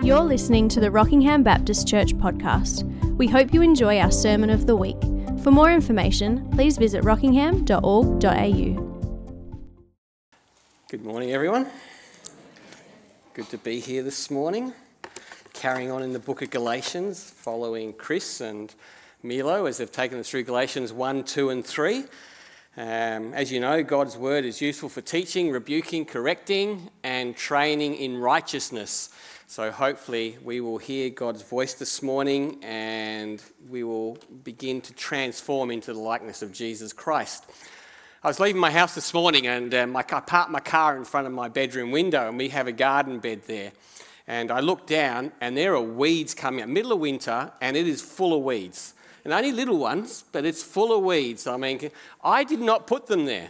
You're listening to the Rockingham Baptist Church podcast. We hope you enjoy our Sermon of the Week. For more information, please visit rockingham.org.au. Good morning, everyone. Good to be here this morning. Carrying on in the book of Galatians, following Chris and Milo as they've taken us through Galatians 1, 2 and 3. As you know, God's word is useful for teaching, rebuking, correcting and training in righteousness. So hopefully we will hear God's voice this morning and we will begin to transform into the likeness of Jesus Christ. I was leaving my house this morning and I parked my car in front of my bedroom window, and we have a garden bed there. And I looked down and there are weeds coming up, middle of winter, and it is full of weeds. And only little ones, but it's full of weeds. I mean, I did not put them there.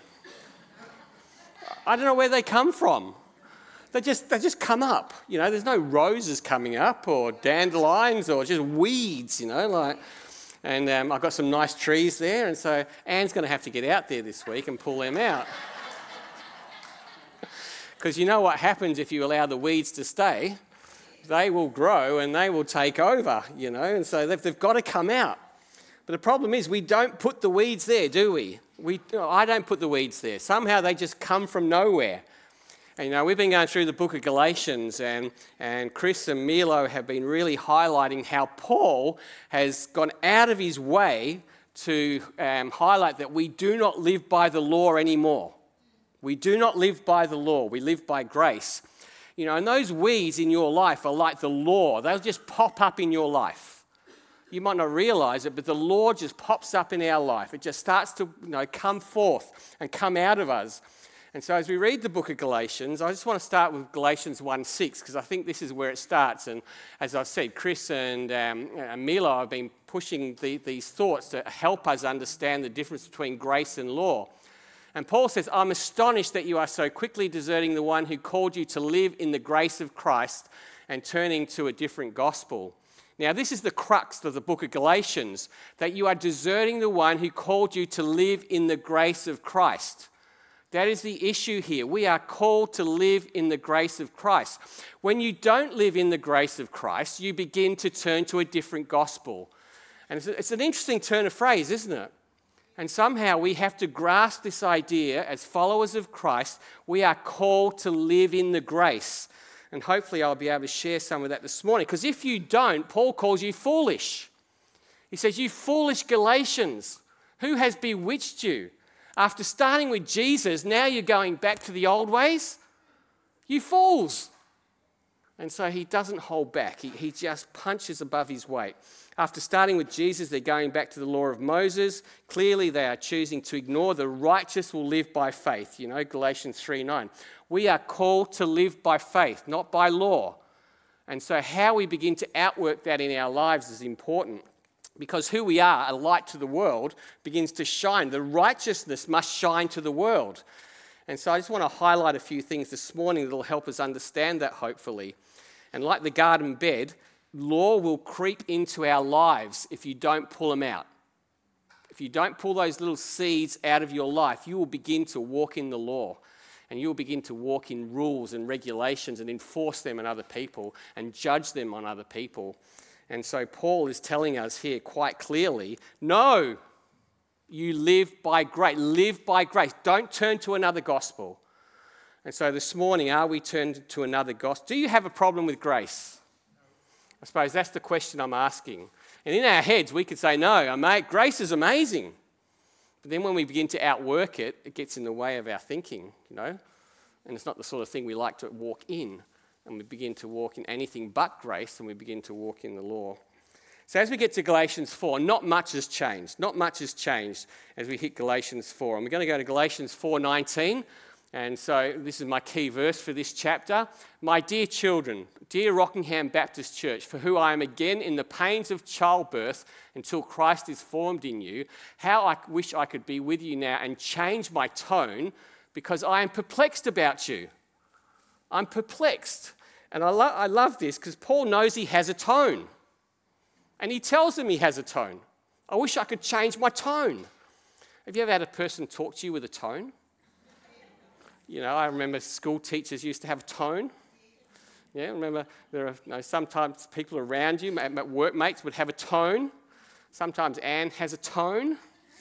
I don't know where they come from. They just come up. You know, there's no roses coming up or dandelions or just weeds, you know, like. And I've got some nice trees there, and so Anne's going to have to get out there this week and pull them out. Because you know what happens if you allow the weeds to stay? They will grow and they will take over, you know, and so they've got to come out. But the problem is we don't put the weeds there, do we? I don't put the weeds there. Somehow they just come from nowhere. And, you know, we've been going through the book of Galatians, and Chris and Milo have been really highlighting how Paul has gone out of his way to highlight that we do not live by the law anymore. We do not live by the law. We live by grace. You know, and those weeds in your life are like the law. They'll just pop up in your life. You might not realize it, but the law just pops up in our life. It just starts to, you know, come forth and come out of us. And so as we read the book of Galatians, I just want to start with Galatians 1:6, because I think this is where it starts. And as I've said, Chris and Milo have been pushing these thoughts to help us understand the difference between grace and law. And Paul says, I'm astonished that you are so quickly deserting the one who called you to live in the grace of Christ and turning to a different gospel. Now, this is the crux of the book of Galatians, that you are deserting the one who called you to live in the grace of Christ. That is the issue here. We are called to live in the grace of Christ. When you don't live in the grace of Christ, you begin to turn to a different gospel. And it's an interesting turn of phrase, isn't it? And somehow we have to grasp this idea as followers of Christ. We are called to live in the grace. And hopefully I'll be able to share some of that this morning. Because if you don't, Paul calls you foolish. He says, you foolish Galatians, who has bewitched you? After starting with Jesus, now you're going back to the old ways? You fools. And so he doesn't hold back. He just punches above his weight. After starting with Jesus, they're going back to the law of Moses. Clearly, they are choosing to ignore the righteous will live by faith. You know, Galatians 3:9. We are called to live by faith, not by law. And so how we begin to outwork that in our lives is important. Because who we are, a light to the world, begins to shine. The righteousness must shine to the world. And so I just want to highlight a few things this morning that will help us understand that, hopefully. And like the garden bed, law will creep into our lives if you don't pull them out. If you don't pull those little seeds out of your life, you will begin to walk in the law. And you'll begin to walk in rules and regulations and enforce them on other people and judge them on other people. And so Paul is telling us here quite clearly, no, you live by grace. Live by grace. Don't turn to another gospel. And so this morning, are we turned to another gospel? Do you have a problem with grace? I suppose that's the question I'm asking. And in our heads, we could say, no, mate, grace is amazing. But then when we begin to outwork it, it gets in the way of our thinking, you know. And it's not the sort of thing we like to walk in. And we begin to walk in anything but grace, and we begin to walk in the law. So as we get to Galatians 4, not much has changed. Not much has changed as we hit Galatians 4. And we're going to go to Galatians 4:19. And so this is my key verse for this chapter. My dear children, dear Rockingham Baptist Church, for who I am again in the pains of childbirth until Christ is formed in you, how I wish I could be with you now and change my tone, because I am perplexed about you. I'm perplexed. And I love this because Paul knows he has a tone. And he tells them he has a tone. I wish I could change my tone. Have you ever had a person talk to you with a tone? You know, I remember school teachers used to have tone. Yeah, remember, there are sometimes people around you, workmates would have a tone. Sometimes Anne has a tone.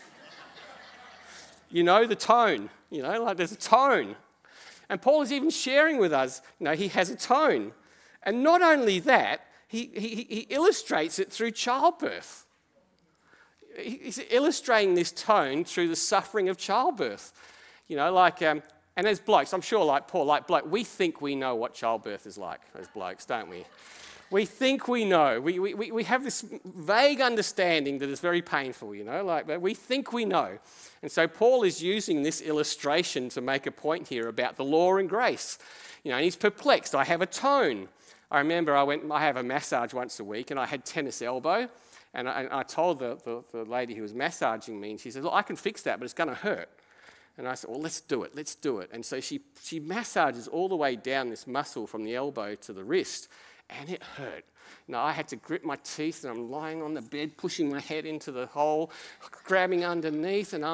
You know the tone, like there's a tone. And Paul is even sharing with us, he has a tone. And not only that, he illustrates it through childbirth. He's illustrating this tone through the suffering of childbirth. And as blokes, I'm sure like Paul, we think we know what childbirth is like as blokes, don't we? We think we know. We have this vague understanding that it's very painful, we think we know. And so Paul is using this illustration to make a point here about the law and grace. And he's perplexed. I have a tone. I remember I have a massage once a week, and I had tennis elbow. And I told the lady who was massaging me, and she said, look, I can fix that, but it's going to hurt. And I said, well, let's do it. And so she massages all the way down this muscle from the elbow to the wrist, and it hurt. I had to grip my teeth, and I'm lying on the bed, pushing my head into the hole, grabbing underneath, and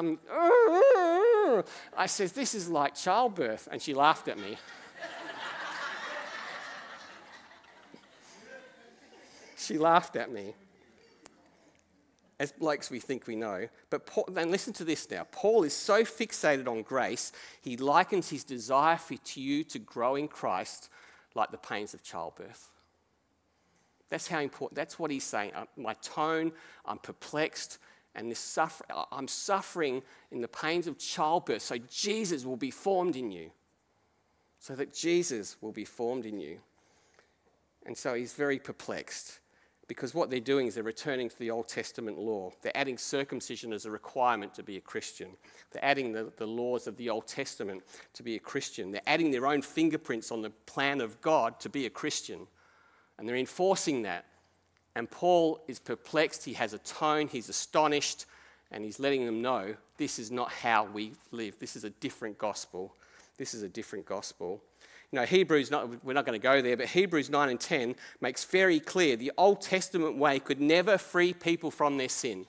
I said, this is like childbirth. And she laughed at me. She laughed at me. As blokes, we think we know. But Paul, then listen to this now. Paul is so fixated on grace, he likens his desire for you to grow in Christ like the pains of childbirth. That's how important, that's what he's saying. My tone, I'm perplexed, and I'm suffering in the pains of childbirth so Jesus will be formed in you. So that Jesus will be formed in you. And so he's very perplexed. Because what they're doing is they're returning to the Old Testament law. They're adding circumcision as a requirement to be a Christian. They're adding the laws of the Old Testament to be a Christian. They're adding their own fingerprints on the plan of God to be a Christian. And they're enforcing that. And Paul is perplexed. He has a tone. He's astonished. And he's letting them know this is not how we live. This is a different gospel. This is a different gospel. Hebrews, we're not going to go there, but Hebrews 9 and 10 makes very clear the Old Testament way could never free people from their sin.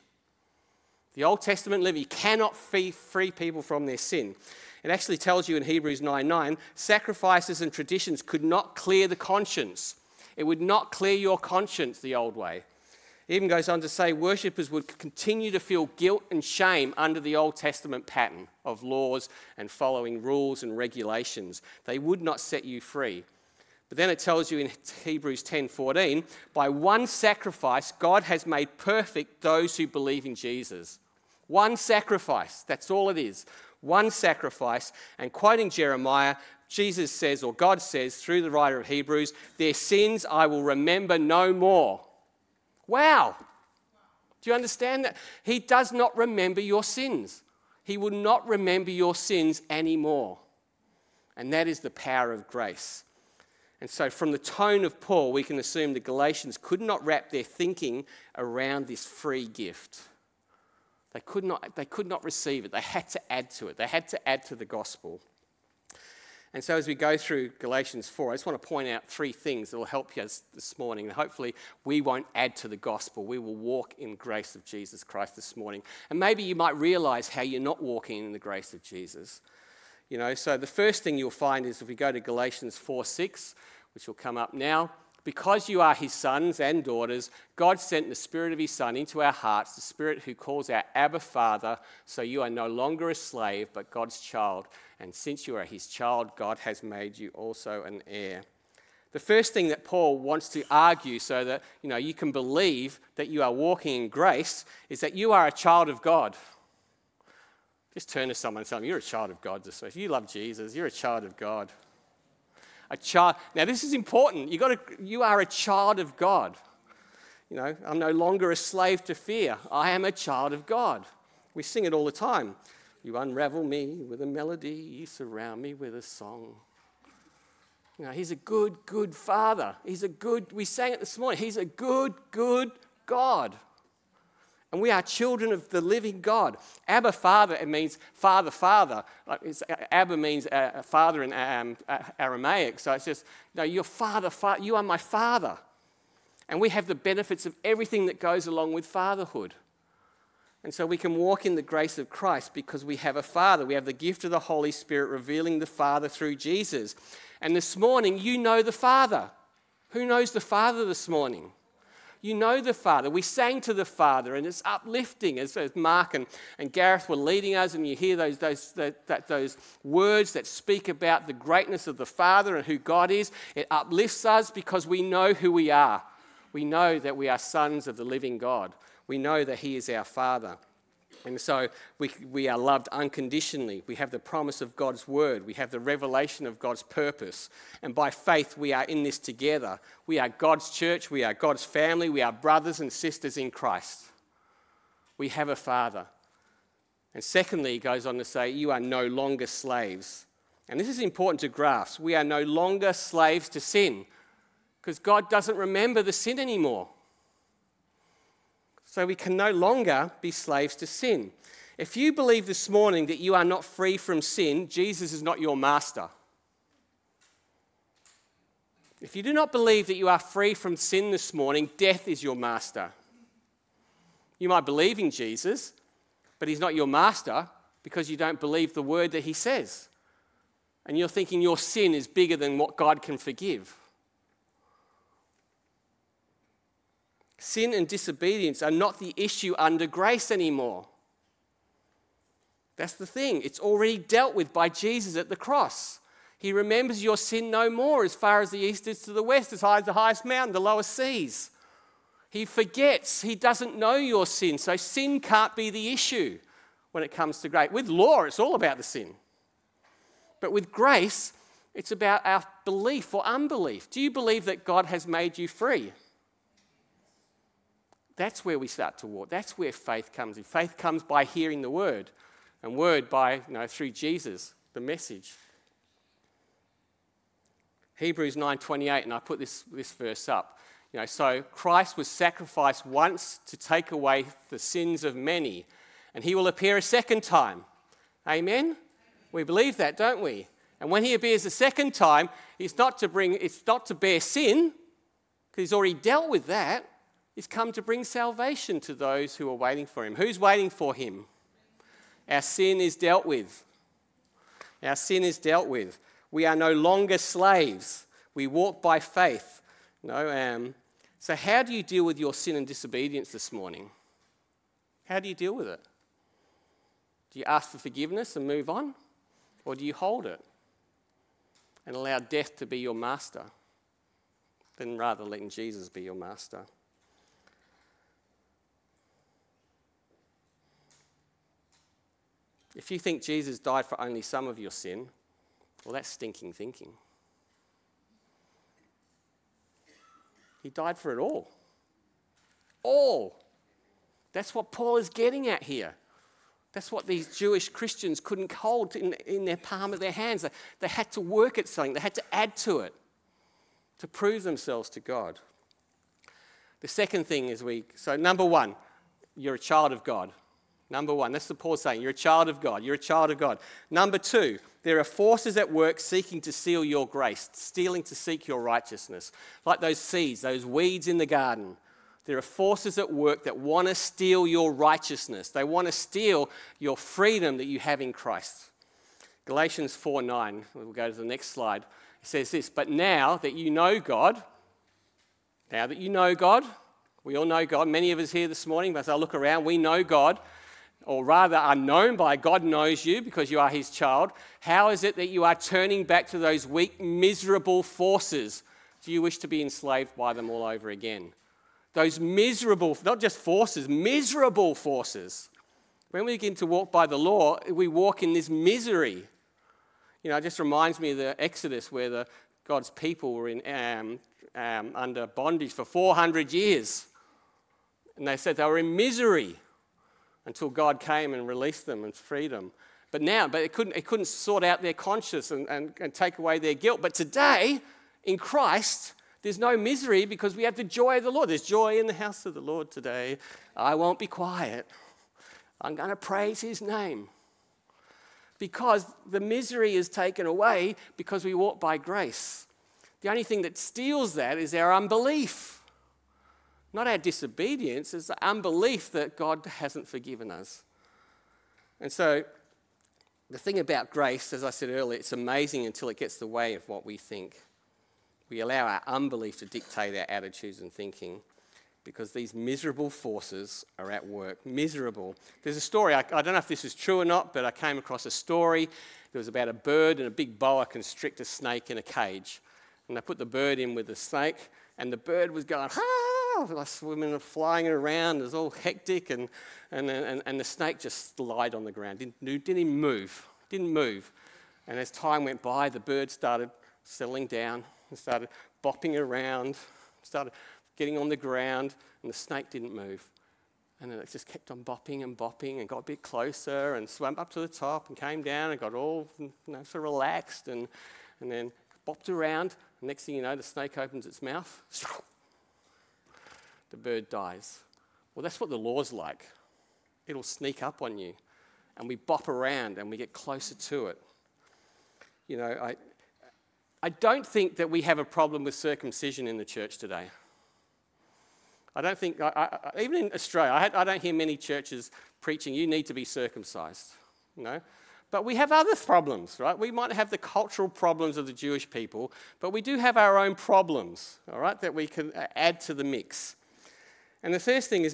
The Old Testament living cannot free people from their sin. It actually tells you in Hebrews 9:9, sacrifices and traditions could not clear the conscience. It would not clear your conscience the old way. It even goes on to say worshippers would continue to feel guilt and shame under the Old Testament pattern of laws and following rules and regulations. They would not set you free. But then it tells you in Hebrews 10:14, by one sacrifice, God has made perfect those who believe in Jesus. One sacrifice, that's all it is. One sacrifice. And quoting Jeremiah, Jesus says, or God says through the writer of Hebrews, their sins I will remember no more. Wow. Do you understand that? He does not remember your sins. He will not remember your sins anymore. And that is the power of grace. And so from the tone of Paul, we can assume the Galatians could not wrap their thinking around this free gift. They could not receive it. They had to add to it. They had to add to the gospel. And so as we go through Galatians 4, I just want to point out three things that will help you this morning. And hopefully we won't add to the gospel. We will walk in grace of Jesus Christ this morning. And maybe you might realize how you're not walking in the grace of Jesus. So the first thing you'll find is if we go to Galatians 4:6, which will come up now, because you are his sons and daughters, God sent the Spirit of his Son into our hearts, the Spirit who calls out Abba, Father, so you are no longer a slave, but God's child. And since you are his child, God has made you also an heir. The first thing that Paul wants to argue so that you can believe that you are walking in grace is that you are a child of God. Just turn to someone and tell them, you're a child of God this week. If you love Jesus, you're a child of God. A child. Now this is important. You are a child of God. I'm no longer a slave to fear. I am a child of God. We sing it all the time. You unravel me with a melody. You surround me with a song. He's a good, good Father. We sang it this morning. He's a good, good God. And we are children of the living God. Abba, Father, it means Father, Father. Abba means father in Aramaic. So it's just, you're Father, Father. You are my Father. And we have the benefits of everything that goes along with fatherhood. And so we can walk in the grace of Christ because we have a Father. We have the gift of the Holy Spirit revealing the Father through Jesus. And this morning, you know the Father. Who knows the Father this morning? You know the Father. We sang to the Father, and it's uplifting as Mark and Gareth were leading us, and you hear those words that speak about the greatness of the Father and who God is. It uplifts us because we know who we are. We know that we are sons of the living God. We know that He is our Father. And so we are loved unconditionally. We have the promise of God's word. We have the revelation of God's purpose. And by faith, we are in this together. We are God's church. We are God's family. We are brothers and sisters in Christ. We have a Father. And secondly, he goes on to say, you are no longer slaves. And this is important to grasp. We are no longer slaves to sin because God doesn't remember the sin anymore. So we can no longer be slaves to sin. If you believe this morning that you are not free from sin, Jesus is not your master. If you do not believe that you are free from sin this morning, death is your master. You might believe in Jesus, but He's not your master because you don't believe the word that He says. And you're thinking your sin is bigger than what God can forgive. Sin and disobedience are not the issue under grace anymore. That's the thing. It's already dealt with by Jesus at the cross. He remembers your sin no more as far as the east is to the west, as high as the highest mountain, the lowest seas. He forgets. He doesn't know your sin. So sin can't be the issue when it comes to grace. With law, it's all about the sin. But with grace, it's about our belief or unbelief. Do you believe that God has made you free? That's where we start to walk. That's where faith comes in. Faith comes by hearing the word, and word by, through Jesus, the message. Hebrews 9:28, and I put this verse up. So Christ was sacrificed once to take away the sins of many, and He will appear a second time. Amen? We believe that, don't we? And when He appears a second time, it's not to bear sin, because He's already dealt with that. He's come to bring salvation to those who are waiting for Him. Who's waiting for Him? Our sin is dealt with. Our sin is dealt with. We are no longer slaves. We walk by faith. So how do you deal with your sin and disobedience this morning? How do you deal with it? Do you ask for forgiveness and move on? Or do you hold it and allow death to be your master? Then rather letting Jesus be your master. If you think Jesus died for only some of your sin, well, that's stinking thinking. He died for it all. All. That's what Paul is getting at here. That's what these Jewish Christians couldn't hold in their palm of their hands. They had to work at something. They had to add to it to prove themselves to God. The second thing is so number one, you're a child of God. Number one, that's what Paul's saying. You're a child of God. You're a child of God. Number two, there are forces at work seeking to steal your grace, stealing to seek your righteousness. Like those seeds, those weeds in the garden. There are forces at work that want to steal your righteousness. They want to steal your freedom that you have in Christ. Galatians 4:9, we'll go to the next slide. It says this, but now that you know God, we all know God. Many of us here this morning, as I look around, we know God. Or rather are known by God knows you because you are His child. How is it that you are turning back to those weak, miserable forces? Do you wish to be enslaved by them all over again? Those miserable, not just forces, miserable forces. When we begin to walk by the law, we walk in this misery. It just reminds me of the Exodus where God's people were under bondage for 400 years. And they said they were in misery until God came and released them and freed them. But it couldn't sort out their conscience and take away their guilt. But today, in Christ, there's no misery because we have the joy of the Lord. There's joy in the house of the Lord today. I won't be quiet. I'm going to praise His name. Because the misery is taken away because we walk by grace. The only thing that steals that is our unbelief. Not our disobedience, it's the unbelief that God hasn't forgiven us. And so, the thing about grace, as I said earlier, it's amazing until it gets the way of what we think. We allow our unbelief to dictate our attitudes and thinking because these miserable forces are at work. Miserable. There's a story, I don't know if this is true or not, but I came across a story. It was about a bird and a big boa constrictor snake in a cage. And they put the bird in with the snake, and the bird was going, like swimming and flying around. It was all hectic, and the snake just lied on the ground. Didn't even move. Didn't move. And as time went by, the bird started settling down and started bopping around, started getting on the ground, and the snake didn't move. And then it just kept on bopping and got a bit closer and swam up to the top and came down and got all sort of relaxed and then bopped around. Next thing you know, the snake opens its mouth. The bird dies. Well, that's what the law's like. It'll sneak up on you, and we bop around and we get closer to it. You know, I don't think that we have a problem with circumcision in the church today. I don't think, even in Australia, I don't hear many churches preaching, you need to be circumcised, you know. But we have other problems, right? We might have the cultural problems of the Jewish people, but we do have our own problems, all right, that we can add to the mix. And the first thing is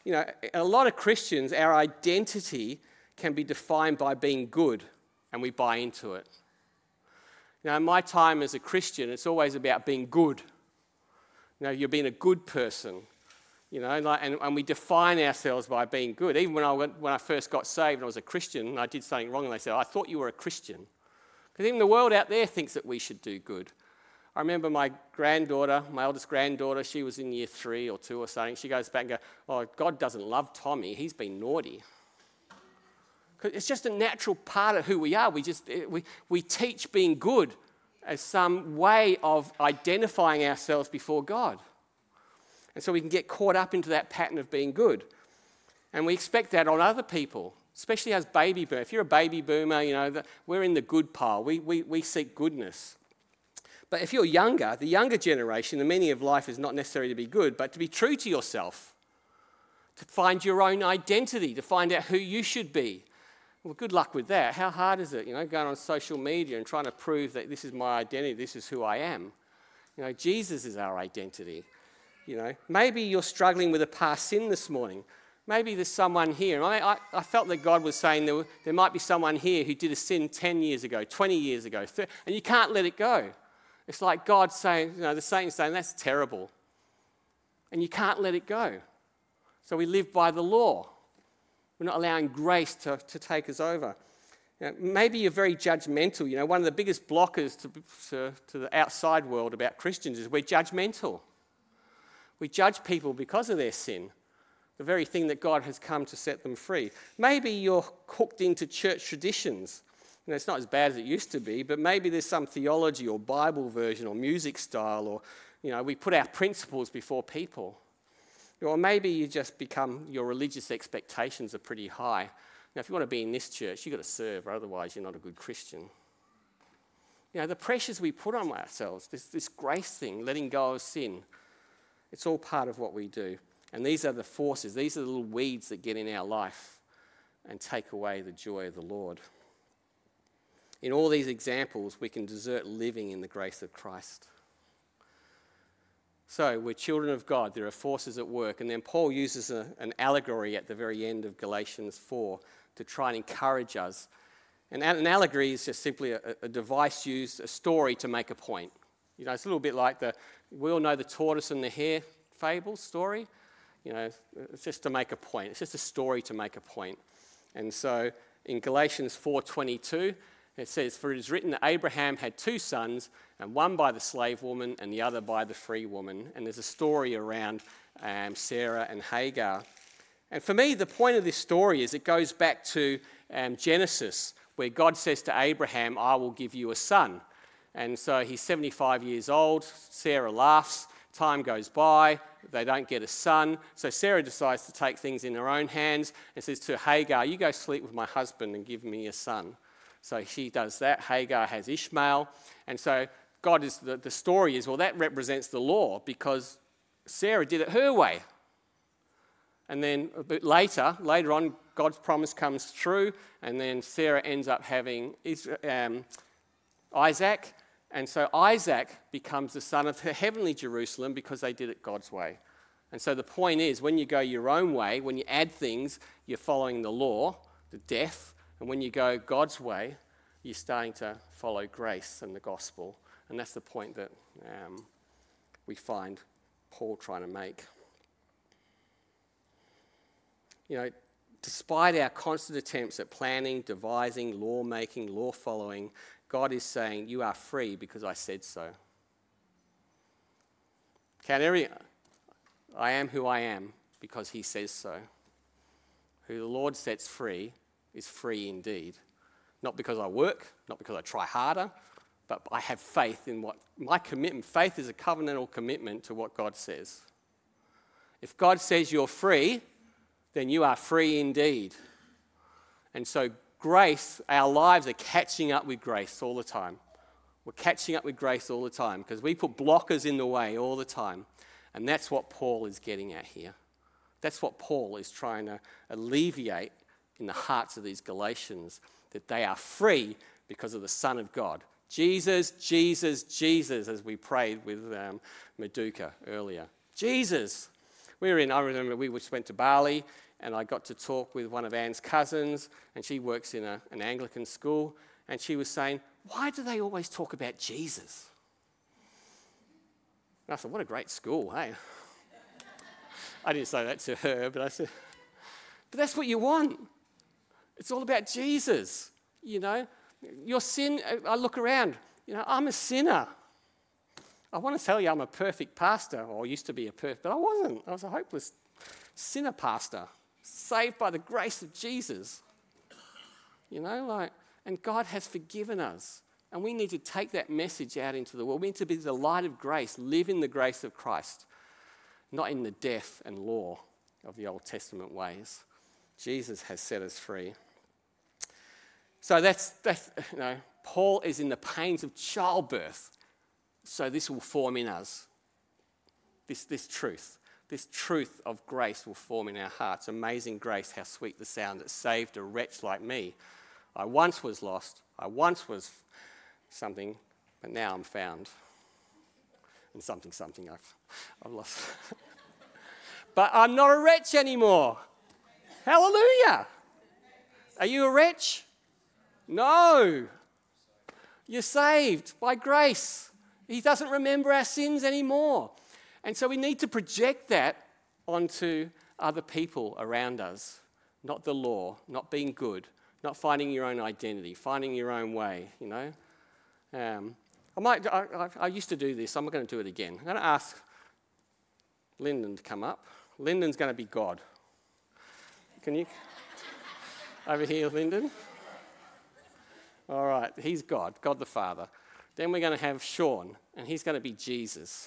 a lot of Christians, our identity can be defined by being good, and we buy into it. Now, in my time as a Christian, it's always about being good. You know, you're being a good person. You know, and we define ourselves by being good. Even when I first got saved and I was a Christian and I did something wrong and they said, I thought you were a Christian. Because even the world out there thinks that we should do good. I remember my oldest granddaughter, she was in year 3 or 2 or something. She goes back and goes, oh, God doesn't love Tommy. He's been naughty. Because it's just a natural part of who we are. We teach being good as some way of identifying ourselves before God. And so we can get caught up into that pattern of being good. And we expect that on other people, especially as baby boomers. If you're a baby boomer, you know, we're in the good pile. We seek goodness. But if you're younger, the younger generation, the meaning of life is not necessarily to be good, but to be true to yourself, to find your own identity, to find out who you should be. Well, good luck with that. How hard is it, you know, going on social media and trying to prove that this is my identity, this is who I am? You know, Jesus is our identity. You know, maybe you're struggling with a past sin this morning. Maybe there's someone here. I felt that God was saying there might be someone here who did a sin 10 years ago, 20 years ago, and you can't let it go. It's like God saying, you know, the Satan's saying, that's terrible. And you can't let it go. So we live by the law. We're not allowing grace to take us over. You know, maybe you're very judgmental. You know, one of the biggest blockers to the outside world about Christians is we're judgmental. We judge people because of their sin, the very thing that God has come to set them free. Maybe you're hooked into church traditions. You know, it's not as bad as it used to be, but maybe there's some theology or Bible version or music style, or, you know, we put our principles before people. Or maybe you just become, your religious expectations are pretty high. Now, if you want to be in this church, you've got to serve, or otherwise you're not a good Christian. You know, the pressures we put on ourselves, this grace thing, letting go of sin, it's all part of what we do. And these are the forces, these are the little weeds that get in our life and take away the joy of the Lord. In all these examples, we can desert living in the grace of Christ. So, we're children of God. There are forces at work. And then Paul uses an allegory at the very end of Galatians 4 to try and encourage us. And an allegory is just simply a device used, a story to make a point. You know, it's a little bit like we all know the tortoise and the hare fable story. You know, it's just to make a point. It's just a story to make a point. And so in Galatians 4:22, it says, for it is written that Abraham had 2 sons, and one by the slave woman and the other by the free woman. And there's a story around Sarah and Hagar. And for me, the point of this story is it goes back to Genesis, where God says to Abraham, I will give you a son. And so he's 75 years old. Sarah laughs. Time goes by. They don't get a son. So Sarah decides to take things in her own hands and says to Hagar, you go sleep with my husband and give me a son. So she does that. Hagar has Ishmael. And so the story is, well, that represents the law because Sarah did it her way. And then a bit later on, God's promise comes true, and then Sarah ends up having Isaac, And so Isaac becomes the son of the heavenly Jerusalem because they did it God's way. And so the point is, when you go your own way, when you add things, you're following the law, the death. And when you go God's way, you're starting to follow grace and the gospel. And that's the point that we find Paul trying to make. You know, despite our constant attempts at planning, devising, law-making, law-following, God is saying, you are free because I said so. I am who I am because he says so. Who the Lord sets free is free indeed. Not because I work, not because I try harder, but I have faith in what my commitment. Faith is a covenantal commitment to what God says. If God says you're free, then you are free indeed. And so grace, our lives are catching up with grace all the time. We're catching up with grace all the time because we put blockers in the way all the time. And that's what Paul is getting at here. That's what Paul is trying to alleviate in the hearts of these Galatians, that they are free because of the Son of God. Jesus, Jesus, Jesus, as we prayed with Meduka earlier. Jesus. I remember we went to Bali and I got to talk with one of Anne's cousins, and she works in an Anglican school, and she was saying, why do they always talk about Jesus? And I thought, what a great school, hey? I didn't say that to her, but I said, but that's what you want. It's all about Jesus, you know. Your sin, I look around, you know, I'm a sinner. I want to tell you I'm a perfect pastor, or used to be a perfect, but I wasn't. I was a hopeless sinner pastor, saved by the grace of Jesus. You know, and God has forgiven us. And we need to take that message out into the world. We need to be the light of grace, live in the grace of Christ, not in the death and law of the Old Testament ways. Jesus has set us free. So that's you know, Paul is in the pains of childbirth. So this will form in us. This truth of grace will form in our hearts. Amazing grace, how sweet the sound that saved a wretch like me. I once was lost. I once was something, but now I'm found. And something I've lost. But I'm not a wretch anymore. Hallelujah. Are you a wretch? No. You're saved by grace. He doesn't remember our sins anymore. And so we need to project that onto other people around us. Not the law, not being good, not finding your own identity, finding your own way, you know. I used to do this. I'm not going to do it again. I'm going to ask Lyndon to come up. Lyndon's going to be God. Can you? Over here, Lyndon. All right, he's God the Father. Then we're going to have Sean, and he's going to be Jesus.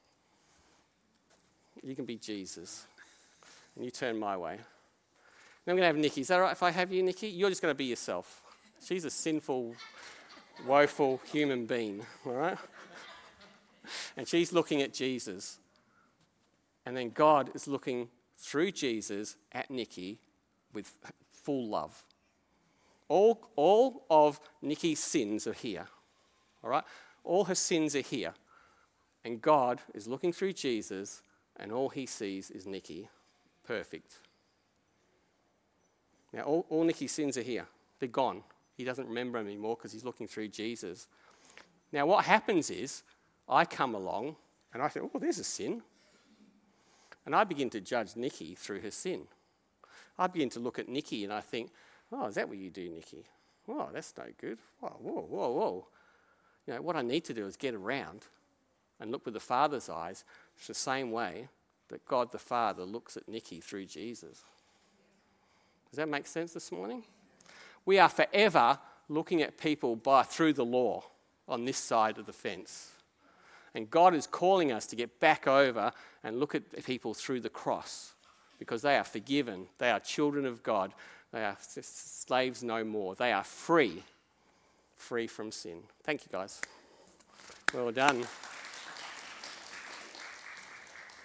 You can be Jesus. And you turn my way. Then I'm going to have Nikki. Is that all right if I have you, Nikki? You're just going to be yourself. She's a sinful, woeful human being, all right? And she's looking at Jesus. And then God is looking through Jesus at Nikki with full love. All of Nikki's sins are here, all right? All her sins are here. And God is looking through Jesus, and all he sees is Nikki, perfect. Now, all Nikki's sins are here. They're gone. He doesn't remember them anymore because he's looking through Jesus. Now, what happens is I come along and I think, oh, there's a sin. And I begin to judge Nikki through her sin. I begin to look at Nikki and I think, oh, is that what you do, Nikki? Oh, that's no good. Whoa. You know, what I need to do is get around and look with the Father's eyes. It's the same way that God the Father looks at Nikki through Jesus. Does that make sense this morning? We are forever looking at people through the law on this side of the fence. And God is calling us to get back over and look at people through the cross because they are forgiven. They are children of God. They are slaves no more. They are free from sin. Thank you, guys. Well done.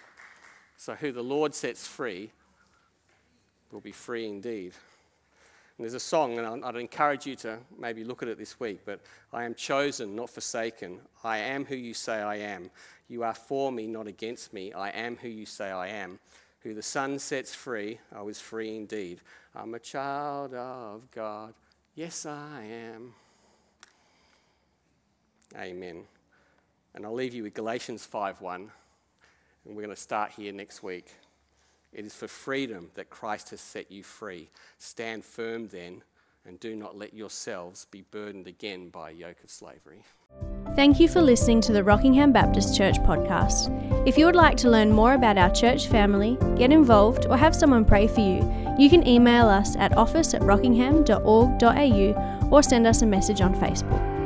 So who the Lord sets free will be free indeed. And there's a song, and I'd encourage you to maybe look at it this week, but I am chosen, not forsaken. I am who you say I am. You are for me, not against me. I am who you say I am. Who the Son sets free, I was free indeed. I'm a child of God. Yes, I am. Amen. And I'll leave you with Galatians 5:1, and we're going to start here next week. It is for freedom that Christ has set you free. Stand firm then, and do not let yourselves be burdened again by a yoke of slavery. Thank you for listening to the Rockingham Baptist Church podcast. If you would like to learn more about our church family, get involved, or have someone pray for you, you can email us at office@rockingham.org.au or send us a message on Facebook.